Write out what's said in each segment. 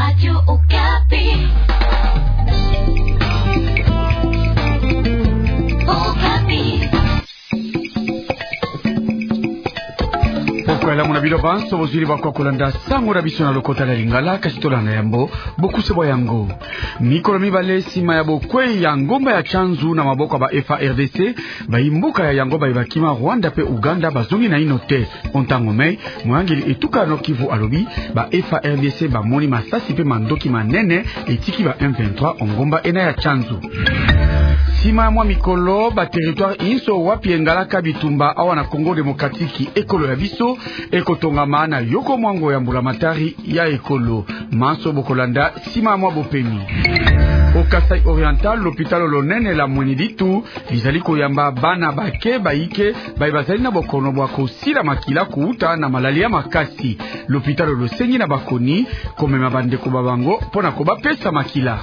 Radio Okapi. Pokwela muna biloba sobozili bakwa kolanda sango na biso na lokota la lingala kasitola na yambo bokuse bwa yango mikolo mibale sima ya bokwe ya ngomba ya chanzu na maboko ba FARDC baimbuka ya yango bakima Rwanda pe Uganda bazongi na inote ontango mei mwangeli etuka no Kivu alobi ba FARDC bamoni masasi pe mandoki manene etiki ba M23 ngomba ena ya chanzu. Sima ya mwa mikolo ba territoire inso wapi engalaka bitumba awa na Congo Demokratiki ekolo ya biso ekotonga maana yoko mwango ya mbulamatari ya ekolo manso bokolanda sima ya mwa bopemi. Au Kasai Oriental, l'hôpital lonene la Mweneditu bizali koyamba bana bake baike bazali na bokono bwa kosila makila kuuta na malaria makasi. L'hôpital losengi na bakoni komema bandeko babango pona ko bapesa makila.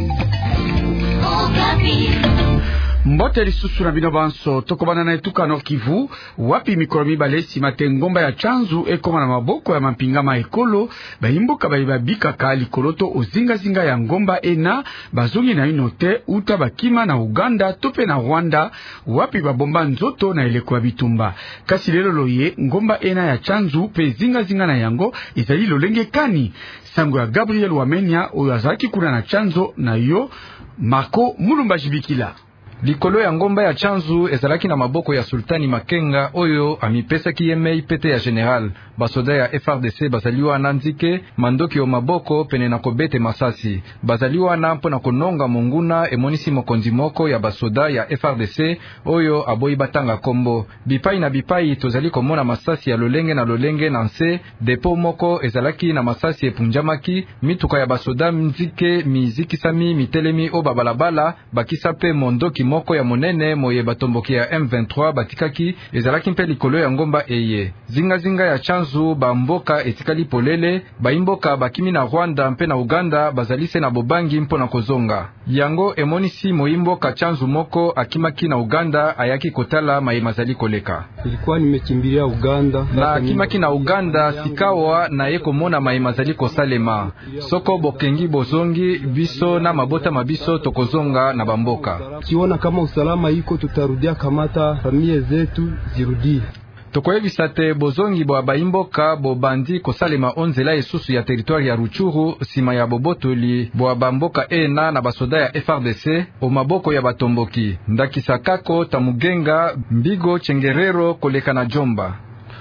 Mbote lisusu na bino banso tokobana na etuka Nord Kivu wapi mikolo mibale sima te ngomba ya chanzu ekoma na maboko ya mampingama ekolo baimbuka babika ka likoloto ozinga ya ngomba ena bazongi na inote uta bakima na Uganda tope na Rwanda wapi babomba nzoto na eleko ya bitumba kasi lelo loye ngomba ena ya chanzu pe zinga na yango ezali lolenge kani sango ya Gabriel Wamenya oyo azalaki kuna na chanzo na yo Marco Mulumba Jibikila. Likolo ya ngomba ya chanzu ezalaki na maboko ya Sultani Makenga oyo amipesa kiyemei pete ya general. Basoda ya FARDC bazaliwa na nzike mandoki o maboko pene na kobete masasi. Bazaliwa na mpo na kononga monguna emonisi mokonzi moko ya basoda ya FARDC oyo aboyi batanga kombo. Bipai na bipai tozali komona masasi ya lolenge na nse depo moko ezalaki na masasi epunjamaki mituka ya basoda nzike mizikisami mitelemi o babalabala bakisa pe mondoki moko ya monene moye batomboki ya M23 batikaki ezalaki mpe likolo ya ngomba eye. Zinga ya chanzu bamboka etikali polele baimboka bakimi na Rwanda mpe na Uganda bazalise na bobangi mpo na kozonga. Yango emonisi moimboka chanzu moko akimaki na Uganda ayaki kotala maimazali koleka. Ilikuwa nimekimbilia Uganda na akimaki na Uganda sikawa na yeko mona maimazali kosalema. Soko bokengi bozongi biso na mabota mabiso tokozonga na bamboka. Kiona kama usalama iko tutarudia kamata familia zetu zirudie. Tokoyebisa te bozongi bo baimboka bo bandi kosalema onzela esusu ya territoire ya Ruchuru sima ya bobotoli bo bamboka ena na basoda ya FARDC o maboko ya batomboki ndakisakako tamugenga mbigo chengerero koleka na Jomba.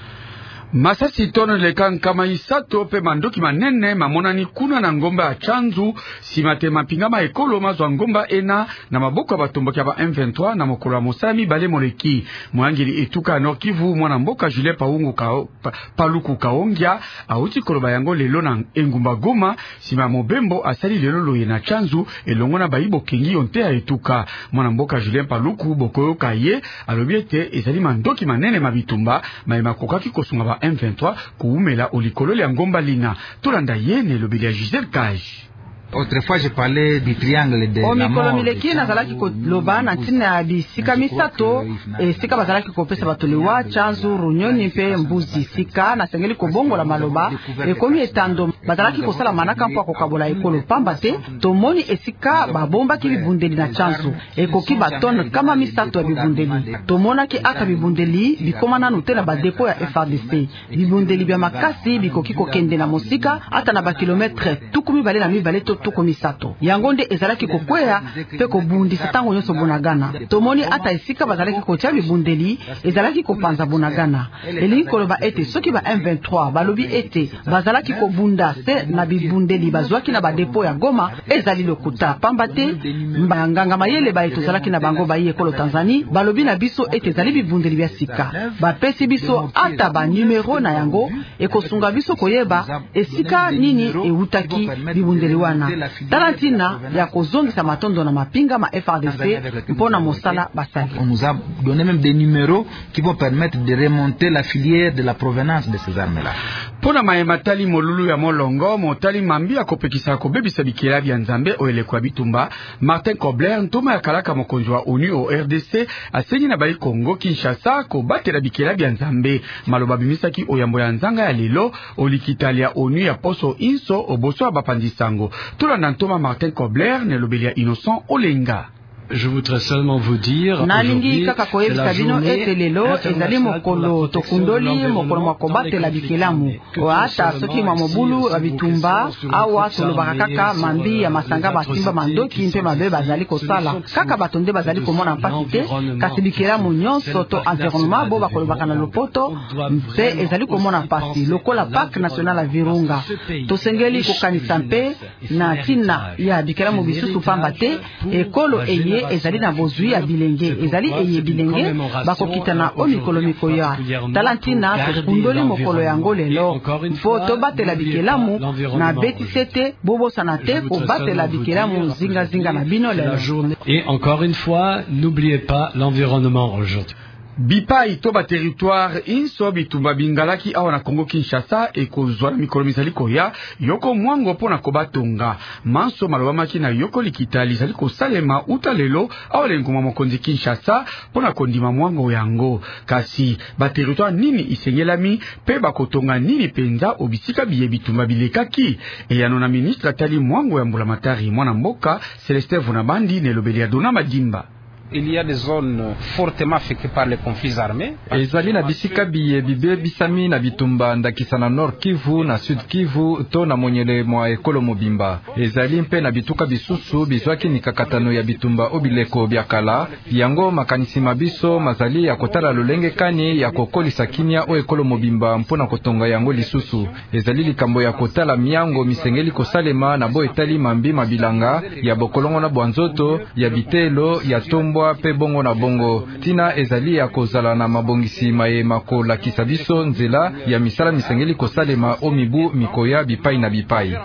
Masasi tono leka kama isato pe mandoki manene mamonani kuna na ngomba ya chanzu simate mapingama ekolo mazwa ngomba ena na maboko ya batomboki ya ba M23 na mokolo ya mosami bale moleki mwangeli etuka Nord Kivu mwana mboka Julien Paluku Kaongya auti koloba yango lelo na engumba Goma sima mobembo asali lelo loye na chanzu elongo na baibo kengi onte ya etuka mwana mboka Julien Paluku bokoyo kaye alobiete ezali mandoki manene mabitumba maima kokaki kosunga ba M23 kuumela olikolo ya ngomba lina tolanda yene lobeli ya Gisèle Cage. Autrefois je parlais du triangle de la mort. Mileki nazalaki ko loba na ntina ya bisika misato sika bazalaki kopesa batolewa chanzu runyoni mpe mbuzi sika na sengeli kobongola maloba ekomi etando bazalaki kosala manaka mpo kokabola ekolo pamba te tomoni esika babomba ki bibundeli na chanzu ekoki baton kama misato ya bibundeli tomonaki aka bibundeli bikoma nanu te na badepo ya FARDC bibundeli bya makasi bikoki kokende na mosika ata na bakilometre tukumi bale na mibale tuko misato yango nde ezalaki kokwea pe kobundisa tango nyonso Bunagana tomoni ata esika bazalaki kotia bibundeli ezalaki kopanza Bunagana elingi koloba ete soki ba M23 balobi ete bazalaki kobunda se na bibundeli bazwaki na badepo ya Goma ezali lokuta pamba te mbanganga mayele ba eto zalaki na bango baye ekolo Tanzanie balobi na biso ete ezali bibundeli bya sika bapesi biso ata ba numero na yango ekosunga biso koyeba esika nini eutaki bibundeli wana Tarantina ya kozongisa matondo na mapinga ma FARDC mpona mosala basali. On nous a donné même des numéros qui vont permettre de remonter la filière de la provenance de ces armes-là. Pona maema tali molulu ya molongo motali mambi akopekisa kobebisa bikela bya nzambe oyelekwa bitumba. Martin Kobler ntoma ya kalaka mokonzi wa ONU au RDC asengi na bali Kongo Kinshasa ko batela bikela bya nzambe. Maloba bimisaki oyambo ya nzanga ya lelo olikitali ya ONU ya poso inso oboso ya bapandisango. Tolanda ntoma Martin Kobler ne lobeli ya Innocent Olenga. Je voudrais seulement vous dire nalingi kaka koyebisa bino ete lelo ezali mokolo tokundoli mokolo makobatela bikelamu ata soki mwa mobulu babitumba awa tolobaka kaka mambi ya masanga basimba mandoki mpe mabe bazali kosala kaka bato nde bazali komona mpasi te kasi bikelamu nyonso to environnement bo bakolobaka na lopoto mpe ezali komona mpasi lokola parc national ya Virunga. Tosengeli kokanisa mpe na ntina ya bikelamu bisusu pamba te ekolo eye ezali na bozwi ya bilenge ezali eye bilenge bakokita na omikolo mikoya talantina tokundoli mokolo yango lelo mpo tobatela bikelamu na betisete bobosana te kobatela bikelamu zinga na bino lelo. Et encore une fois, n'oubliez pas l'environnement aujourd'hui. Bipai to ba territoire inso bitumba bingalaki awa na Kongo Kinshasa ekozwa na mikolo mizali koya yoko mwango pona kobatonga manso maloba maki na yoko likitali zali kosalema utalelo awa lenguma mokonzi Kinshasa pona kondima mwango yango kasi ba territoire nini isengelami pe bakotonga nini penza obisika biye bitumba bilekaki eyano na ministre atali mwango ya mbulamatari mwana mboka Celestin Vunabandi ne lobeli ya Dona Madimba. Il y a des zones fortement affectées par les conflits armés. Ezali na bisika biye bibe bisami na bitumba ndakisa na Nord Kivu na Sud Kivu to na monyele mwa ekolo mobimba. Ezali mpe na bituka bisusu bizwaki ni kakatano ya bitumba obileko bya kala yango makanisi mabiso mazali ya kotala lolenge kani ya kokolisa kimia o ekolo mobimba mpona kotonga yango lisusu. Ezali likambo ya kotala miango misengeli kosalema na bo etali mambi mabilanga ya bokolongo na bwanzoto ya bitelo ya tombo pe bongo na bongo tina ezali ya kozala na mabongisi mayema kolakisa biso nzela ya misala misengeli kosalema o mibu mikoya bipai na bipai.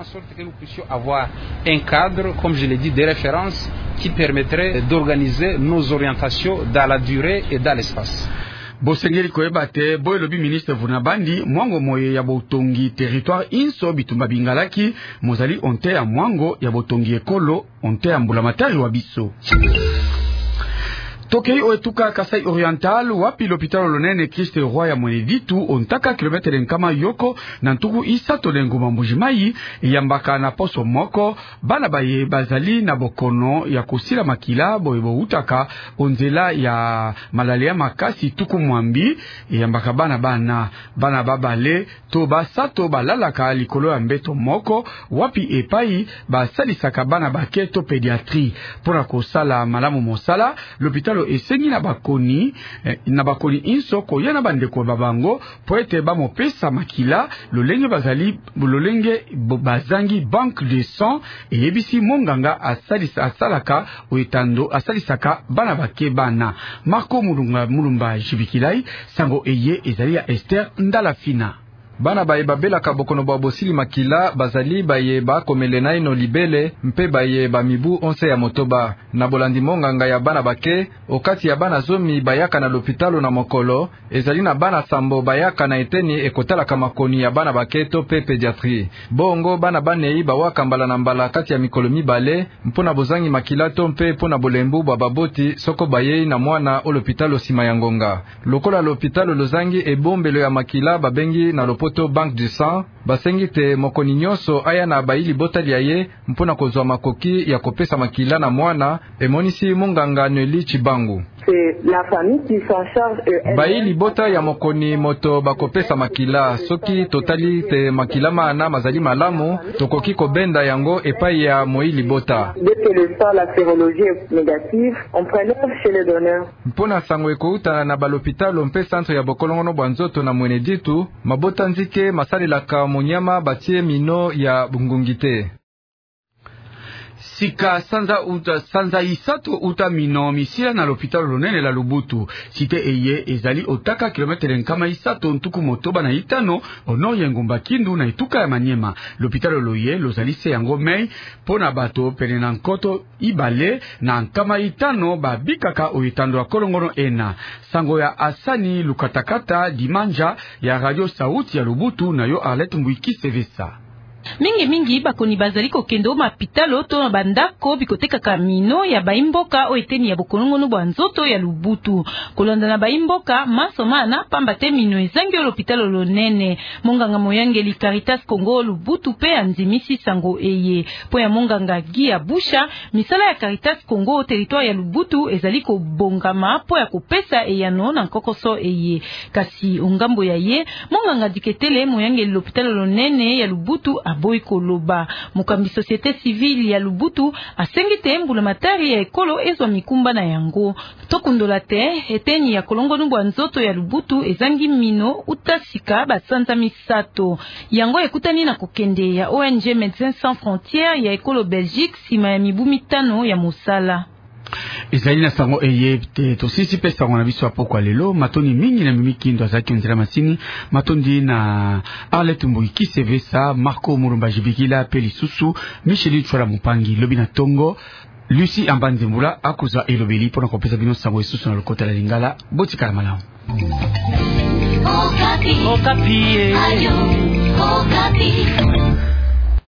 Avoir un cadre, comme je l'ai dit, de référence qui permettrait d'organiser nos orientations dans la durée et dans l'espace. Bosengeli koyeba te boye lobi ministre Vunabandi mwango moye ya botongi territoire inso bitumba bingalaki mozali onte ya mwango ya botongi ekolo onte ya mbulamatari wa biso. Tokei oetuka Kasai Oriental wapi l'hôpital lonene Christ Roi ya Mweneditu ontaka kilometre nkama yoko na ntuku isato lenguma mbujimai yambaka na poso moko bana baye bazali na bokono ya kusila makila boyebo utaka onzela ya malaria makasi tuku mwambi yambaka bana babale to basato balalaka likolo ya mbeto moko wapi epai basalisaka bana baketo pediatrie pona kosala malamu mosala l'hôpital esengi na bakoni inso koyana bandeko babango po ete bamopesa makila lolenge bazangi banque de sang eyebisi monganga asalaka oetando asalisaka bana bake bana Marco Mulumba Jibikilai sango eye ezali ya Esther Ndalafina. Bana baye babelaka bokono bwa bosili makila bazali baye bakomele na ino libele mpe baye bamibu 11 ya motoba na bolandi monganga ya bana bake okati ya bana zomi bayaka na lopitalo na mokolo ezali na bana sambo bayaka na eteni ekotalaka makoni ya bana bake to pe pediatrie bongo bana banei bawaka mbala na mbala kati ya mikolo mibale mpona bozangi makila to mpe mpona bolembu bwa baboti soko bayei na mwana o lopitalo sima ya ngonga lokola lopitalo lozangi ebombelo ya makila babengi na poto banque du sang basengi te mokoni nyonso aya na bayili botali ya ye mpona kozwa makoki ya kopesa makila na mwana emonisi munganga Neli Chibangu. La famille qui s'en charge bayili bota ya mokoni moto bakopesa makila soki totali te makila mana mazali malamu tokoki kobenda yango epai ya moili bota. Dès que le sang, la sérologie est négative, on prélève chez le donneur. Mpona sango ekouta na balopitalo mpe centre ya bokolongono bwanzoto na Mweneditu mabota nzike masalelaka monyama batie mino ya bungungite. sika sanza isato utamino misila na l'hôpital lonene la Lubutu site eye ezali otaka kilometre nkama isato ntuku motoba na itano ono yengumba kindu na ituka ya Manyema. L'hôpital loye lozali se yango mei pona bato pene na nkoto ibale na nkama itano babikaka oitando ya kolongono ena. Sango ya Asani Lukatakata Dimanja ya Radio Sauti ya Lubutu na yo Arlette Mbwiki Sevesa. Mingi bakoni bazali kokendo mapitalo to bandako bikoteka kamino ya baimboka o eteni ya bokolongono bwa nzoto ya Lubutu. Kolonda na baimboka masomana pamba te mino ezangi l'hôpital lonene. Monganga moyangeli Caritas Congo Lubutu pe anzimisi sango eye. Po ya monganga Gia Busha, misala ya Caritas Congo territoire ya Lubutu ezali ko bongama po ya kopesa eyano na kokoso eye. Kasi ongambo ya ye, monganga diketele moyangeli l'hôpital lonene ya Lubutu aboy koloba. Mukambi société civile ya Lubutu asengite mbulamatari ya ekolo ezwa mikumba na yango. Tokundola te eteni ya kolongono bwa nzoto ya Lubutu ezangi mino utasika basanza misato. Yango ekutani na kokende ya ONG Médecins Sans Frontières ya ekolo Belgique sima ya mibu mitano ya musala. Ezali na sango eye te tosisi pe sango na biso apoko lelo matoni mingi na mimikindo azaki nzira masini matondi na Arlette Mbwiki Sevesa Marco Murumba Jibikila pe lisusu Michel Chwala Mupangi lobi na Tongo Lucie Ambanzembula akuza elobeli pona kopesa bino sango isusu na lokota la Lingala botikala malamu. Okapi. Okapi.